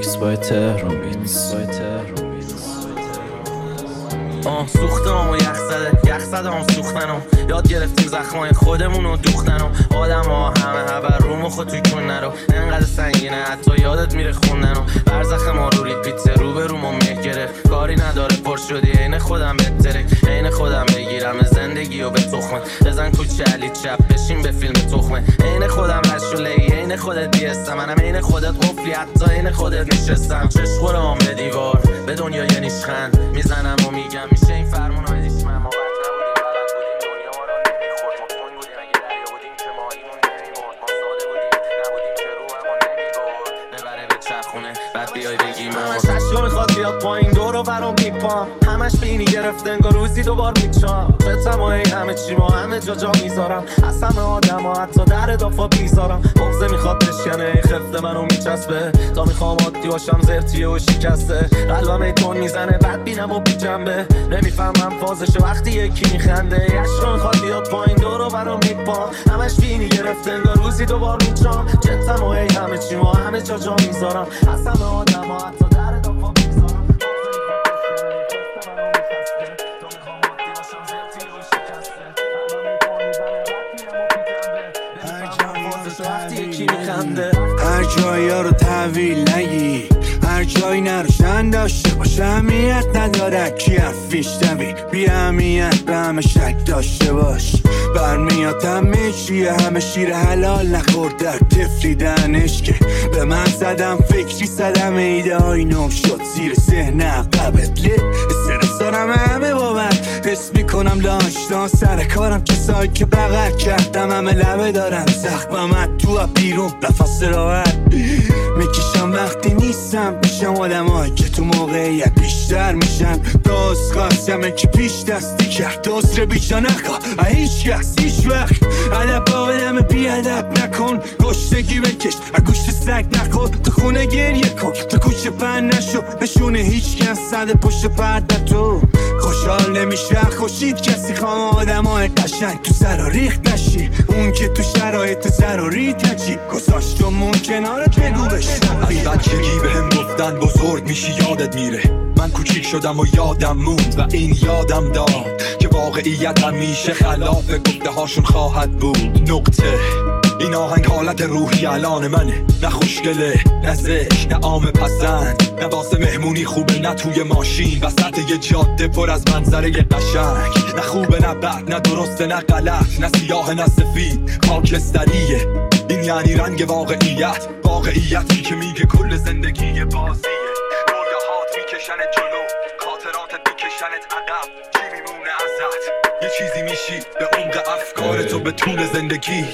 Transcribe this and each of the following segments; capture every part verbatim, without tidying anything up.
Mixed by Tehran Beats. آه سوختم و یخ زده یخ زده هم سوختنم یاد گرفتیم زخمای خودمون رو دوختنم آدم ها همه هبر رو مخو توی کن نرو انقدر سنگینه حتی یادت میره خوندنم برزخ ما رو ریپیت رو به رو ما مه گرفت کاری نداره پر شدی عین خودم بهتره عین خودم بگیرم زندگی و به تخمه بزن کوچه علی چپ بشین به فیلم تخمه عین خودم رشوله عین خودت بیستم منم عین خودت قفلی حتی عین خودت نشستم چشخورم به دیوار به دنیا یه نیشخند میزنم و میگم میشه این فرمون های دیشمه ما بد نبودیم بلد بودیم دنیا ما را نمیخورد مطمئن بودیم اگه دریا بودیم که ماهیمون نمیمرد ما ساده بودیم نبودیم که رو همون نمیبرد ببره به چرخونه بعد بیای بگیم همش اشیا میخواد بیاد پایین دور و برام میپام همش بینی گرفته انگار روزی دوبار میچام بتم و ای همه چی ما همه جا جا میذارم از همه آدم ها حتی در دافا بیزارم بغزه میخواد بشکنه خفته منو میچسبه تا میخوام عادی باشم زرتیه و شکسته قلبم ایتون میزنه بد بینم و بی جنبه نمیفهمم فازشه وقتی یکی میخنده عشق میخواد بیاد پایین دور و برام میپام همش بینی گرفته انگار روزی دوبار میچام جتم و ای همه چی ما همه جا جا میذارم از همه آدم ها حتی در دافا بیزارم هر جایی ها رو تحویل نگی هر جایی نروشن داشته باشه اهمیت نداره کی حرفیش دوی بی اهمیت به همه شک داشته باش برمیاد همه چیه همه شیر حلال نخورد در تفلی دهنش که به من زدم فکری زدم ایده های نم شد زیر ذهن عقبت لی استرس دارم همه بابت حس میکنم داشتان سر کارم کسایی که بغل کردم همه لبه دارم زخمم تو بیرون نفس راحت میکشم وقتی نیستم میشم آدم هایی که تو موقعیت بیشتر میشن دوست خواستمه که پیش دستی کرد دوست رو بیشا نخواه هیچ کس هیچ وقت علب با بدم بیادب نکن گشتگی بکش گوشت سگ نخور تو خونه گریه کن تو کوچه پن نشو نشونه هیچ کس زده پشت پرده تو خوشحال نمیشه خوشید کسی خواه آدم های قشنگ تو سر ریخت نشی اون که تو شرایط ضروری تجی گذاشتمون کنارت بگو بشن ای بچگی به هم گفتن بزرگ میشی یادت میره من کوچیک شدم و یادم موند و این یادم داد که واقعیت همیشه خلاف گفته هاشون خواهد بود نقطه این آهنگ حالت روحی الان منه نه خوشگله نه زشت نه عام پسند نه واسه مهمونی خوبه نه توی ماشین وسط یه جاده پر از منظره قشنگ نه خوبه نه بد نه درسته نه غلط نه سیاه نه سفید خاکستریه این یعنی رنگ واقعیت واقعیتی که میگه کل زندگی بازیه رویاهات میکشنت جلو خاطراتت میکشنت عقب چی میمونه ازت یه چیزی میشی به عمق افکار تو به طول زندگی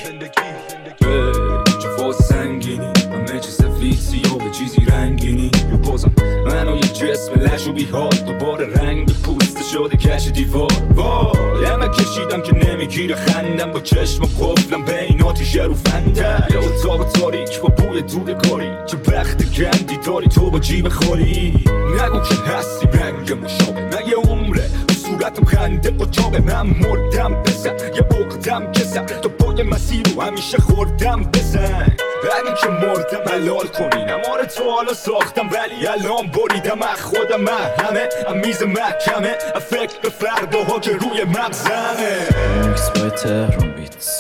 چه فاز سنگینی همه چیز سفید سیاه به چیزی رنگینی رو بازم منو یه جسم لش و بیحال دوباره رنگ به پوست شده کش دیوار وای همه کشیدم که نمیگیره خندم با چشم و قفلم بین آتیشه رو فنده یه اتاق تاریک با بوی دود کاری چه وقت گندی داری تو با جیب خوری نگو که هستی رنگ مشابه نه یه عمره صورتم خنده با جابه من مردم بزن یه بقدم کسم تو پای مسیر رو همیشه خوردم بزن همین که مردم حلال کنین اماره تو حالا ساختم ولی الان بریدم از خودم من همه امیز محکمه فکر به فرداها که روی مغزمه Mixed by Tehran Beats.